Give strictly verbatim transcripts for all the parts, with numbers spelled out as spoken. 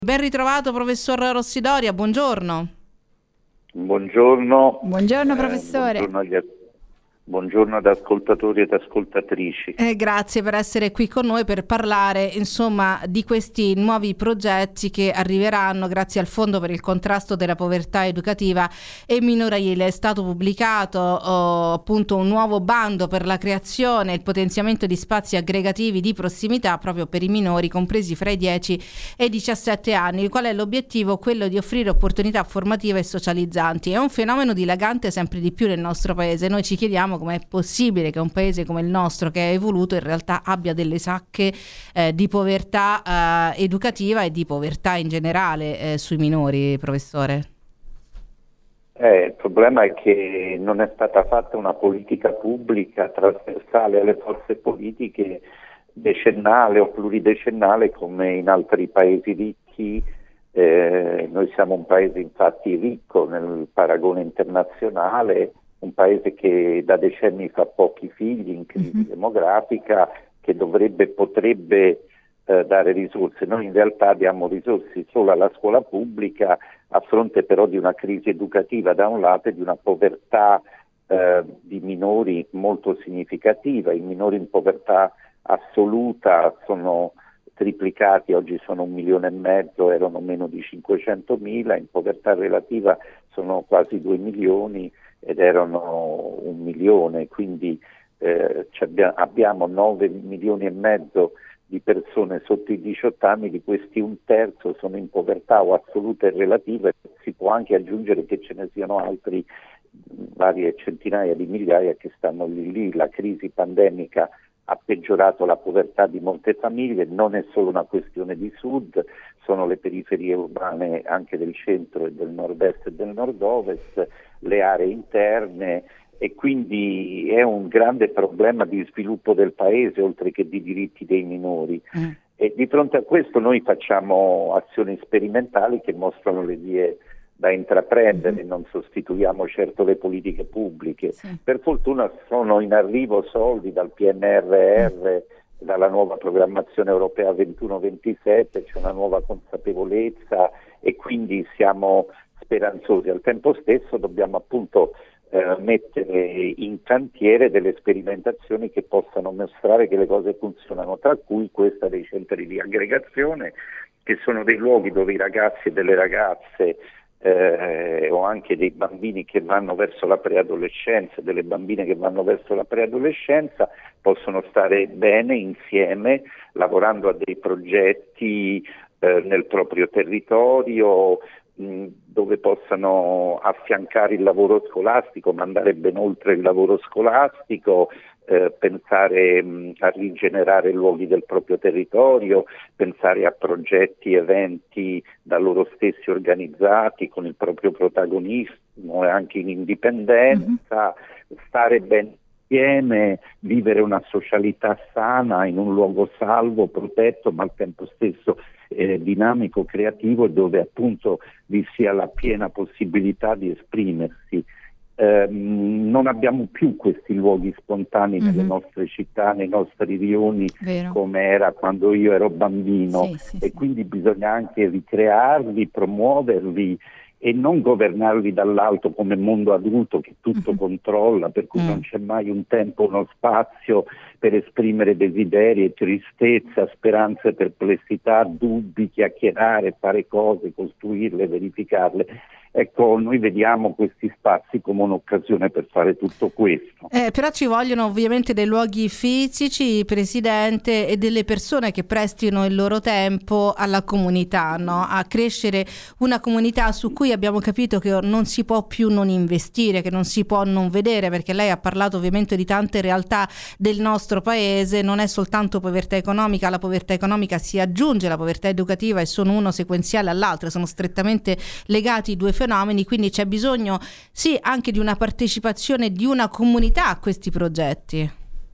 Ben ritrovato professor Rossidoria, buongiorno. Buongiorno. Buongiorno professore. Eh, buongiorno, agli, buongiorno ad ascoltatori ed ascoltatrici. Eh, grazie per essere qui con noi per parlare insomma di questi nuovi progetti che arriveranno grazie al Fondo per il contrasto della povertà educativa e minorile. È stato pubblicato oh, appunto un nuovo bando per la creazione e il potenziamento di spazi aggregativi di prossimità proprio per i minori compresi fra i dieci e i diciassette anni. Qual è l'obiettivo? Quello di offrire opportunità formative e socializzanti. È un fenomeno dilagante sempre di più nel nostro paese. Noi ci chiediamo come è possibile che un paese come il nostro, che è evoluto, in realtà abbia delle sacche eh, di povertà eh, educativa e di povertà in generale eh, sui minori, professore. Eh, il problema è che non è stata fatta una politica pubblica trasversale alle forze politiche decennale o pluridecennale come in altri paesi ricchi. Eh, noi siamo un paese infatti ricco nel paragone internazionale, un paese che da decenni fa pochi figli, in crisi mm-hmm. demografica, che dovrebbe, potrebbe eh, dare risorse. Noi in realtà diamo risorse solo alla scuola pubblica, a fronte però di una crisi educativa da un lato e di una povertà eh, di minori molto significativa. I minori in povertà assoluta sono triplicati, oggi sono un milione e mezzo, erano meno di cinquecentomila, in povertà relativa sono quasi due milioni ed erano un milione, quindi eh, abbiamo nove milioni e mezzo di persone sotto i diciotto anni, di questi un terzo sono in povertà o assoluta e relativa, e si può anche aggiungere che ce ne siano altri varie centinaia di migliaia che stanno lì lì. La crisi pandemica ha peggiorato la povertà di molte famiglie, non è solo una questione di sud, sono le periferie urbane anche del centro e del nord-est e del nord-ovest, le aree interne, e quindi è un grande problema di sviluppo del paese oltre che di diritti dei minori. Mm. E di fronte a questo noi facciamo azioni sperimentali che mostrano le vie da intraprendere, mm-hmm. non sostituiamo certo le politiche pubbliche. Sì. Per fortuna sono in arrivo soldi dal P N R R, mm. dalla nuova programmazione europea ventuno ventisette, c'è una nuova consapevolezza e quindi siamo speranzosi. Al tempo stesso dobbiamo appunto eh, mettere in cantiere delle sperimentazioni che possano mostrare che le cose funzionano, tra cui questa dei centri di aggregazione, che sono dei luoghi dove i ragazzi e delle ragazze Eh, o anche dei bambini che vanno verso la preadolescenza, delle bambine che vanno verso la preadolescenza, possono stare bene insieme, lavorando a dei progetti eh, nel proprio territorio, mh, dove possano affiancare il lavoro scolastico, ma andare ben oltre il lavoro scolastico, eh, pensare mh, a rigenerare luoghi del proprio territorio, pensare a progetti, eventi da loro stessi organizzati con il proprio protagonismo e anche in indipendenza, mm-hmm. stare ben insieme, vivere una socialità sana in un luogo salvo, protetto, ma al tempo stesso eh, dinamico, creativo, dove appunto vi sia la piena possibilità di esprimersi. Eh, non abbiamo più questi luoghi spontanei mm-hmm. nelle nostre città, nei nostri rioni, Vero. Come era quando io ero bambino, sì, sì, e sì. quindi bisogna anche ricrearli, promuoverli e non governarli dall'alto come mondo adulto che tutto mm-hmm. controlla, per cui mm. non c'è mai un tempo, uno spazio per esprimere desideri, tristezza, speranze, perplessità, dubbi, chiacchierare, fare cose, costruirle, verificarle. Ecco, noi vediamo questi spazi come un'occasione per fare tutto questo. Eh, però ci vogliono ovviamente dei luoghi fisici, Presidente, e delle persone che prestino il loro tempo alla comunità, no? A crescere una comunità su cui abbiamo capito che non si può più non investire, che non si può non vedere, perché lei ha parlato ovviamente di tante realtà del nostro paese, non è soltanto povertà economica, la povertà economica si aggiunge alla povertà educativa e sono uno sequenziale all'altro, sono strettamente legati i due fenomeni, quindi c'è bisogno sì anche di una partecipazione di una comunità a questi progetti.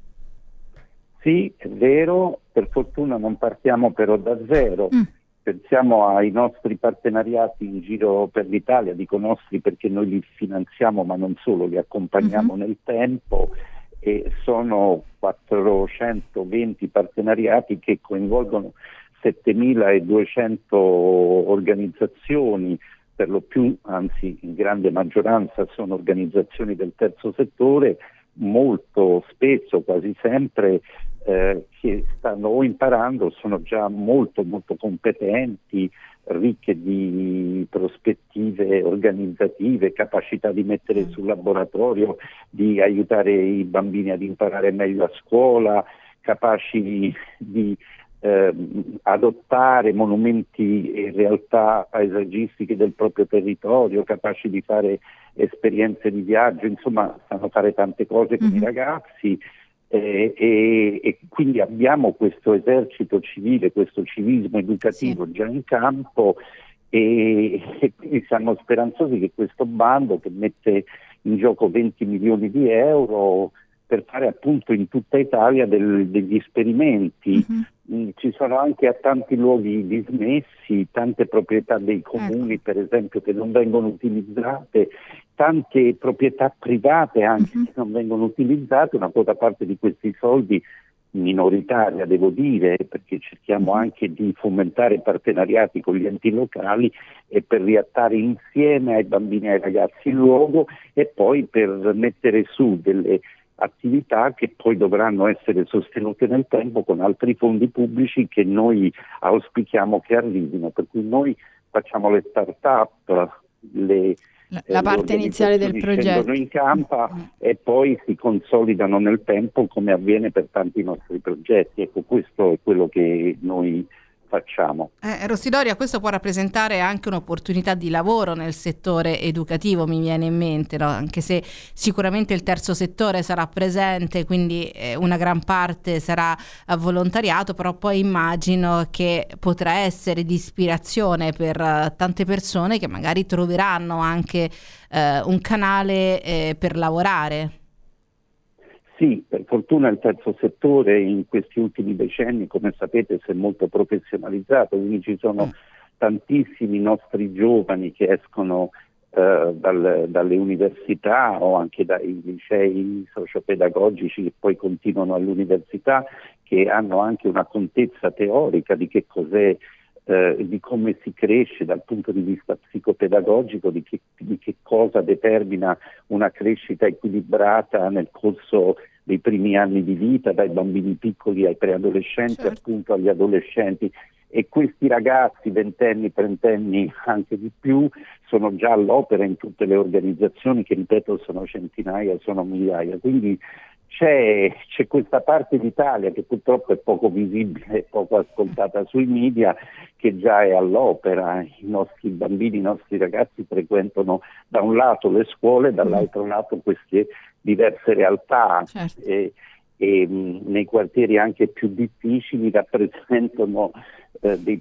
Sì, è vero, per fortuna non partiamo però da zero. Mm. Pensiamo ai nostri partenariati in giro per l'Italia, dico nostri perché noi li finanziamo ma non solo, li accompagniamo mm-hmm. nel tempo, e sono quattrocentoventi partenariati che coinvolgono settemiladuecento organizzazioni, per lo più, anzi in grande maggioranza sono organizzazioni del terzo settore, molto spesso, quasi sempre, eh, che stanno o imparando, sono già molto molto competenti, ricche di prospettive organizzative, capacità di mettere sul laboratorio, di aiutare i bambini ad imparare meglio a scuola, capaci di eh, adottare monumenti e realtà paesaggistiche del proprio territorio, capaci di fare esperienze di viaggio, insomma sanno fare tante cose con mm-hmm. i ragazzi. Eh, e, e quindi abbiamo questo esercito civile, questo civismo educativo sì. già in campo, e, e quindi siamo speranzosi che questo bando, che mette in gioco venti milioni di euro per fare appunto in tutta Italia del, degli esperimenti, mm-hmm. ci sono anche a tanti luoghi dismessi, tante proprietà dei comuni ecco. per esempio che non vengono utilizzate, tante proprietà private anche mm-hmm. che non vengono utilizzate, una quota parte di questi soldi, minoritaria devo dire, perché cerchiamo mm-hmm. anche di fomentare partenariati con gli enti locali e per riattare insieme ai bambini e ai ragazzi il luogo, e poi per mettere su delle attività che poi dovranno essere sostenute nel tempo con altri fondi pubblici che noi auspichiamo che arrivino, per cui noi facciamo le start-up, le La, la parte iniziale del progetto scendono in campo mm. e poi si consolidano nel tempo, come avviene per tanti nostri progetti. Ecco, questo è quello che noi facciamo. Eh, Rossidoria, questo può rappresentare anche un'opportunità di lavoro nel settore educativo, mi viene in mente, no? Anche se sicuramente il terzo settore sarà presente, quindi eh, una gran parte sarà a volontariato, però poi immagino che potrà essere di ispirazione per uh, tante persone che magari troveranno anche uh, un canale eh, per lavorare. Sì, per fortuna il terzo settore in questi ultimi decenni, come sapete, si è molto professionalizzato, quindi ci sono mm. tantissimi nostri giovani che escono eh, dal, dalle università o anche dai licei sociopedagogici che poi continuano all'università, che hanno anche una contezza teorica di che cos'è, eh, di come si cresce dal punto di vista psicopedagogico, di che, di che cosa determina una crescita equilibrata nel corso dei primi anni di vita, dai bambini piccoli ai preadolescenti, certo. appunto agli adolescenti. E questi ragazzi, ventenni, trentenni, anche di più, sono già all'opera in tutte le organizzazioni che, ripeto, sono centinaia, sono migliaia. Quindi c'è, c'è questa parte d'Italia che purtroppo è poco visibile, poco ascoltata sui media, che già è all'opera. I nostri bambini, i nostri ragazzi frequentano da un lato le scuole, dall'altro lato queste diverse realtà. Certo. E, e mh, nei quartieri anche più difficili rappresentano eh, dei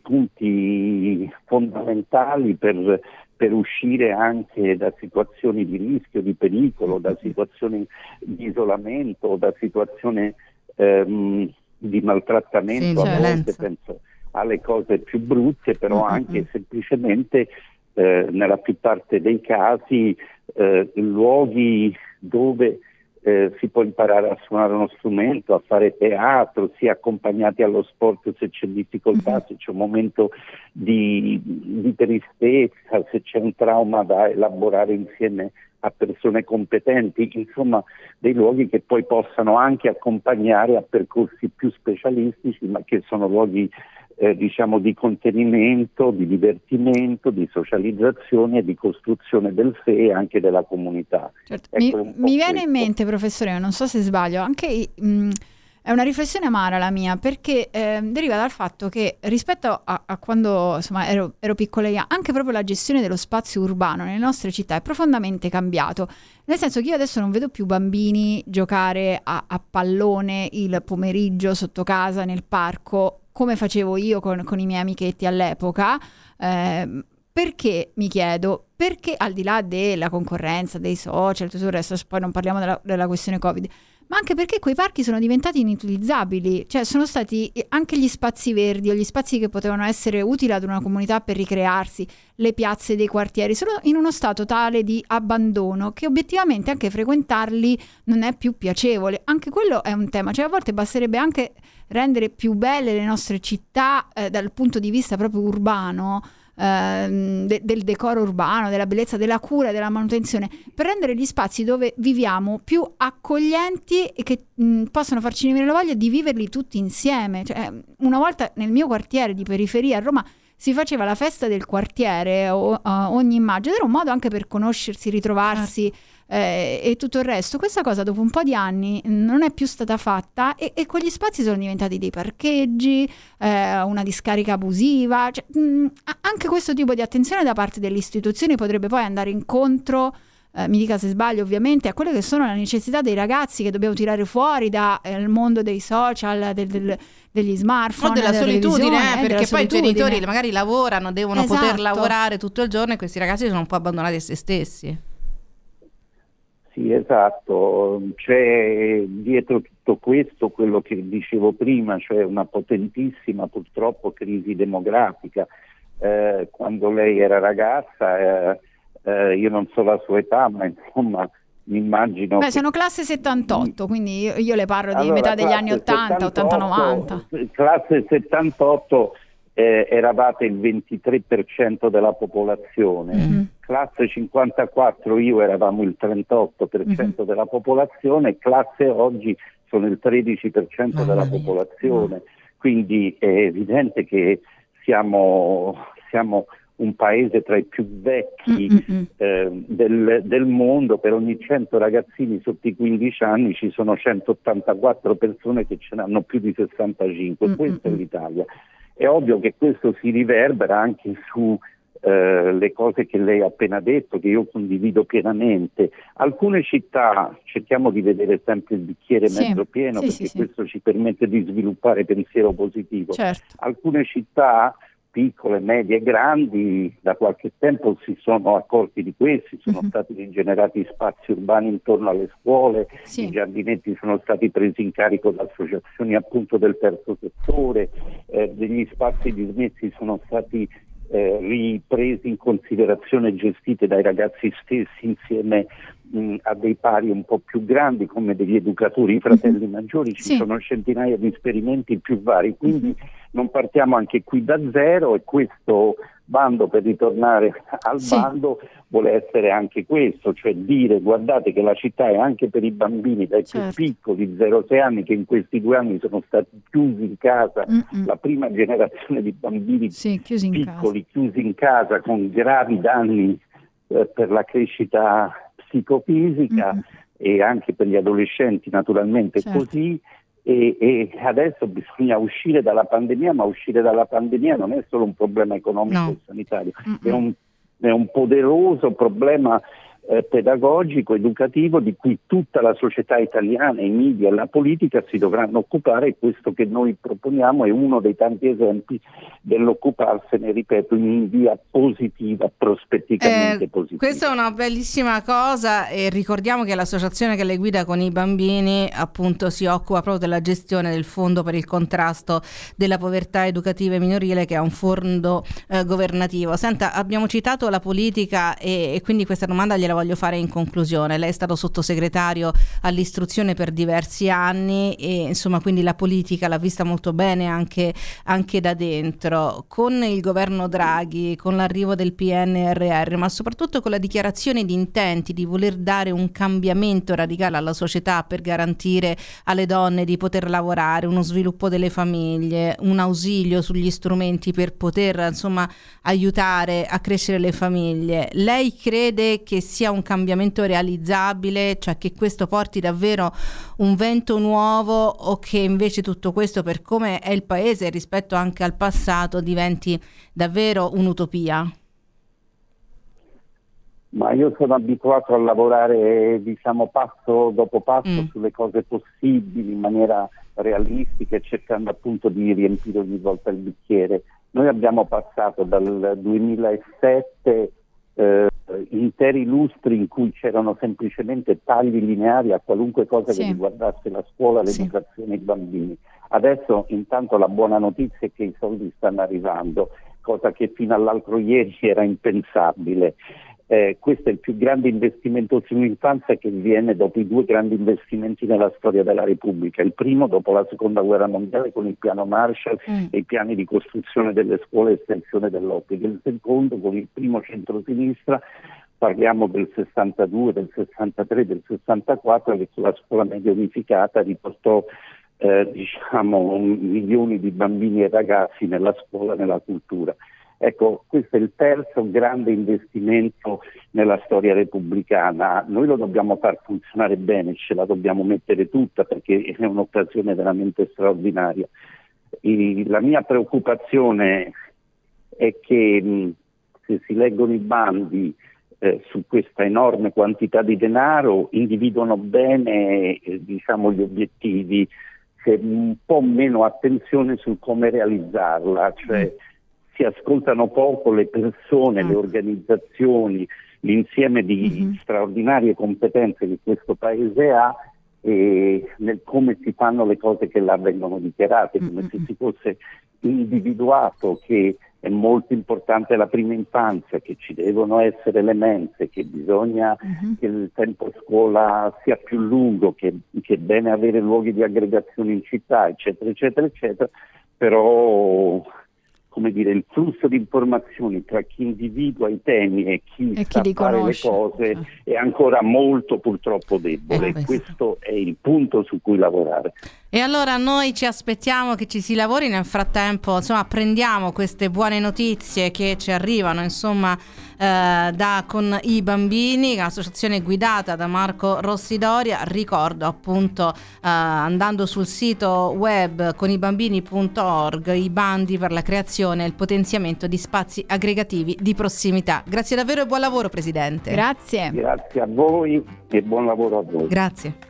punti fondamentali per, per uscire anche da situazioni di rischio, di pericolo, da situazioni di isolamento, da situazioni ehm, di maltrattamento, sì, a volte penso alle cose più brutte, però mm-hmm. anche semplicemente eh, nella più parte dei casi eh, luoghi dove Eh, si può imparare a suonare uno strumento, a fare teatro, si è accompagnati allo sport se c'è difficoltà, mm-hmm. se c'è un momento di, di tristezza, se c'è un trauma da elaborare insieme a persone competenti, insomma dei luoghi che poi possano anche accompagnare a percorsi più specialistici, ma che sono luoghi Eh, diciamo di contenimento, di divertimento, di socializzazione e di costruzione del sé e anche della comunità. Certo. Ecco, mi, mi viene in mente, professore, non so se sbaglio, anche mh, è una riflessione amara la mia, perché eh, deriva dal fatto che rispetto a, a quando insomma ero, ero piccola io, anche proprio la gestione dello spazio urbano nelle nostre città è profondamente cambiato, nel senso che io adesso non vedo più bambini giocare a, a pallone il pomeriggio sotto casa nel parco come facevo io con, con i miei amichetti all'epoca, eh, perché mi chiedo, perché al di là della concorrenza, dei social, tutto il resto, poi non parliamo della, della questione Covid, ma anche perché quei parchi sono diventati inutilizzabili, cioè sono stati anche gli spazi verdi o gli spazi che potevano essere utili ad una comunità per ricrearsi, le piazze dei quartieri, sono in uno stato tale di abbandono che obiettivamente anche frequentarli non è più piacevole. Anche quello è un tema, cioè a volte basterebbe anche rendere più belle le nostre città eh, dal punto di vista proprio urbano, eh, de- del decoro urbano, della bellezza, della cura, della manutenzione, per rendere gli spazi dove viviamo più accoglienti e che mh, possono farci venire la voglia di viverli tutti insieme. Cioè, una volta nel mio quartiere di periferia a Roma si faceva la festa del quartiere o, uh, ogni maggio, ed era un modo anche per conoscersi, ritrovarsi eh, e tutto il resto. Questa cosa dopo un po' di anni non è più stata fatta e, e quegli spazi sono diventati dei parcheggi, eh, una discarica abusiva, cioè, mh, anche questo tipo di attenzione da parte delle istituzioni potrebbe poi andare incontro, eh, mi dica se sbaglio ovviamente, a quelle che sono le necessità dei ragazzi che dobbiamo tirare fuori dal eh, mondo dei social, del, del degli smartphone, o della solitudine, eh, perché della poi solitudine. i genitori magari lavorano, devono Esatto. poter lavorare tutto il giorno e questi ragazzi sono un po' abbandonati a se stessi. Sì, esatto, c'è dietro tutto questo quello che dicevo prima, cioè una potentissima purtroppo crisi demografica. Eh, quando lei era ragazza, eh, eh, io non so la sua età, ma insomma mi immagino... Beh, che... sono classe settantotto, quindi io, io le parlo di allora, metà degli anni ottanta, ottanta novanta. Classe settantotto eh, eravate il ventitré per cento della popolazione, mm-hmm. Classe cinquantaquattro io eravamo il trentotto per cento mm-hmm. della popolazione, classe oggi sono il tredici per cento Mamma della mia. popolazione, no. Quindi è evidente che siamo... siamo un paese tra i più vecchi eh, del, del mondo. Per ogni cento ragazzini sotto i quindici anni ci sono centottantaquattro persone che ce n'hanno più di sessantacinque. Mm-mm. Questa è l'Italia. È ovvio che questo si riverbera anche su eh, le cose che lei ha appena detto, che io condivido pienamente. Alcune città, cerchiamo di vedere sempre il bicchiere sì. mezzo pieno, sì, perché sì, questo sì. ci permette di sviluppare pensiero positivo. Certo. Alcune città piccole, medie, grandi, da qualche tempo si sono accorti di questi, sono uh-huh. stati rigenerati spazi urbani intorno alle scuole, sì. I giardinetti sono stati presi in carico da associazioni appunto del terzo settore, eh, degli spazi dismessi sono stati eh, ripresi in considerazione e gestiti dai ragazzi stessi insieme mh, a dei pari un po' più grandi come degli educatori, fratelli uh-huh. maggiori, ci sì. sono centinaia di esperimenti più vari, quindi uh-huh. non partiamo anche qui da zero, e questo bando, per ritornare al sì. bando, vuole essere anche questo, cioè dire guardate che la città è anche per i bambini dai certo. più piccoli, zero sei anni, che in questi due anni sono stati chiusi in casa, Mm-mm. la prima generazione di bambini sì, chiusi piccoli chiusi in casa con gravi danni eh, per la crescita psicofisica Mm-mm. e anche per gli adolescenti naturalmente certo. così. E, e adesso bisogna uscire dalla pandemia, ma uscire dalla pandemia non è solo un problema economico no. e sanitario, è un, è un poderoso problema eh, pedagogico, educativo, di cui tutta la società italiana, i media e la politica si dovranno occupare, e questo che noi proponiamo è uno dei tanti esempi dell'occuparsene, ripeto, in via positiva, prospetticamente eh, positiva. Questa è una bellissima cosa, e ricordiamo che l'associazione che le guida con i bambini appunto si occupa proprio della gestione del fondo per il contrasto della povertà educativa minorile, che è un fondo eh, governativo. Senta, abbiamo citato la politica e, e quindi questa domanda gliela voglio fare in conclusione. Lei è stato sottosegretario all'istruzione per diversi anni e insomma quindi la politica l'ha vista molto bene anche, anche da dentro. Con il governo Draghi, con l'arrivo del P N R R, ma soprattutto con la dichiarazione di intenti di voler dare un cambiamento radicale alla società per garantire alle donne di poter lavorare, uno sviluppo delle famiglie, un ausilio sugli strumenti per poter insomma aiutare a crescere le famiglie, lei crede che sia un cambiamento realizzabile, cioè che questo porti davvero un vento nuovo, o che invece tutto questo, per come è il paese rispetto anche al passato, diventi davvero un'utopia? Ma io sono abituato a lavorare, diciamo, passo dopo passo mm. sulle cose possibili in maniera realistica e cercando appunto di riempire ogni volta il bicchiere. Noi abbiamo passato dal duemilasette eh, interi lustri in cui c'erano semplicemente tagli lineari a qualunque cosa sì. che riguardasse la scuola, l'educazione e sì. i bambini. Adesso intanto la buona notizia è che i soldi stanno arrivando, cosa che fino all'altro ieri era impensabile. Eh, questo è il più grande investimento sull'infanzia che viene dopo i due grandi investimenti nella storia della Repubblica. Il primo dopo la seconda guerra mondiale con il piano Marshall mm. e i piani di costruzione delle scuole e estensione dell'ottica. Il secondo con il primo centro-sinistra, parliamo del sessantadue, del sessantatré, del sessantaquattro, che sulla scuola media unificata riportò eh, diciamo milioni di bambini e ragazzi nella scuola e nella cultura. Ecco, questo è il terzo grande investimento nella storia repubblicana. Noi lo dobbiamo far funzionare bene, ce la dobbiamo mettere tutta perché è un'occasione veramente straordinaria. E la mia preoccupazione è che mh, se si leggono i bandi eh, su questa enorme quantità di denaro, individuano bene eh, diciamo, gli obiettivi, c'è un po' meno attenzione su come realizzarla, cioè si ascoltano poco le persone, le organizzazioni, l'insieme di mm-hmm. straordinarie competenze che questo paese ha e nel come si fanno le cose che là vengono dichiarate, come mm-hmm. se si fosse individuato che è molto importante la prima infanzia, che ci devono essere le mense, che bisogna mm-hmm. che il tempo scuola sia più lungo, che, che è bene avere luoghi di aggregazione in città, eccetera, eccetera, eccetera, però come dire, il flusso di informazioni tra chi individua i temi e chi e sa chi fare le cose eh. è ancora molto purtroppo debole. Eh, questo è il punto su cui lavorare. E allora noi ci aspettiamo che ci si lavori, nel frattempo insomma prendiamo queste buone notizie che ci arrivano insomma eh, da con i bambini, l'associazione guidata da Marco Rossidoria. Ricordo appunto eh, andando sul sito web conibambini punto org i bandi per la creazione e il potenziamento di spazi aggregativi di prossimità. Grazie davvero e buon lavoro Presidente. Grazie. Grazie a voi e buon lavoro a voi. Grazie.